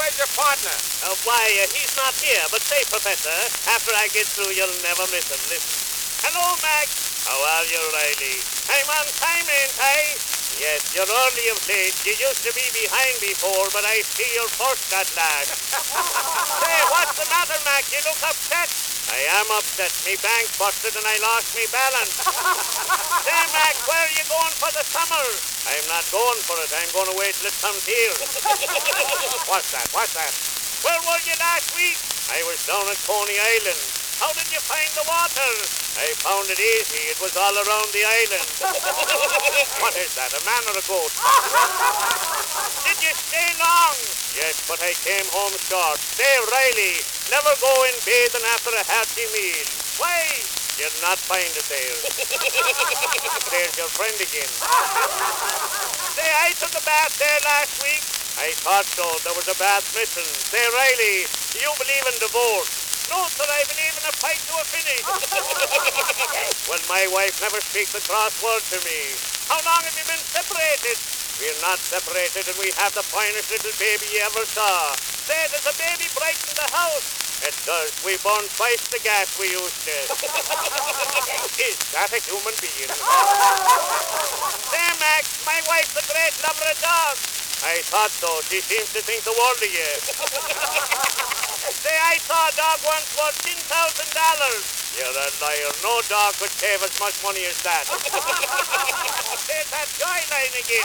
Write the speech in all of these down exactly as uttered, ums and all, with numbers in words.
where's your partner? Uh, why, uh, he's not here, but say, Professor, after I get through, you'll never miss him. Listen. Hello, Mac. How are you, Riley? I'm on time, ain't I? Yes, you're early of late. You used to be behind before, but I see you're first at last. Say, what's the matter, Mac? You look upset. I am upset. Me bank busted and I lost me balance. Say, Mac, where are you going for the summer? I'm not going for it. I'm going to wait till it comes here. What's that? What's that? Where were you last week? I was down at Coney Island. How did you find the water? I found it easy. It was all around the island. What is that, a man or a goat? Did you stay long? Yes, but I came home short. Say, Riley, never go in bathing after a hearty meal. Why? You'll not find it there. There's your friend again. Say, I took a bath there last week. I thought so. There was a bath missing. Say, Riley, do you believe in divorce? No, sir, I believe in a fight to a finish. Well, my wife never speaks a cross word to me. How long have you been separated? We're not separated, and we have the finest little baby you ever saw. Say, does a baby brighten the house? It does. We burn twice the gas we used to. Is that a human being? Say, Max, my wife's a great lover of dogs. I thought so. She seems to think the world of you. Say, I saw a dog once worth ten thousand dollars. You're a liar. No dog could save as much money as that. Say, that joy line again.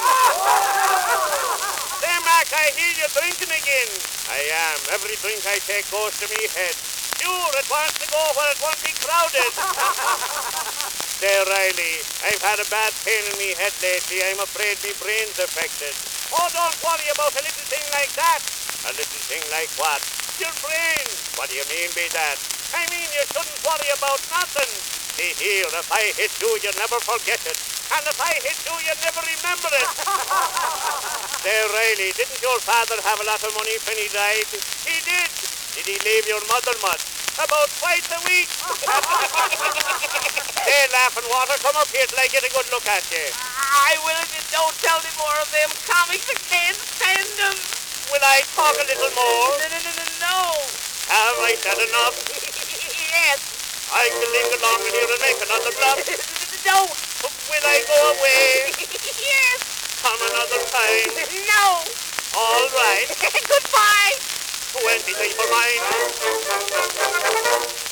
Say, Mac, I hear you drinking again. I am. Every drink I take goes to me head. Sure, it wants to go where it won't be crowded. Say, Riley, I've had a bad pain in me head lately. I'm afraid me brain's affected. Oh, don't worry about a little thing like that. A little thing like what? Your brain. What do you mean by that? I mean you shouldn't worry about nothing. See here, if I hit you, you'll never forget it. And if I hit you, you'll never remember it. Say, Riley, didn't your father have a lot of money when he died? He did. Did he leave your mother much? About twice a week. Say, Laughing Water, come up here till I get a good look at you. I will if you don't tell me more of them comics. I can't stand them. Will I talk a little more? No, no, no, no, no. Have I said enough? Yes. I can linger along in here and make another bluff. No. Will I go away? Yes. Come another time? No. All right. Goodbye. Twenty-three for mine.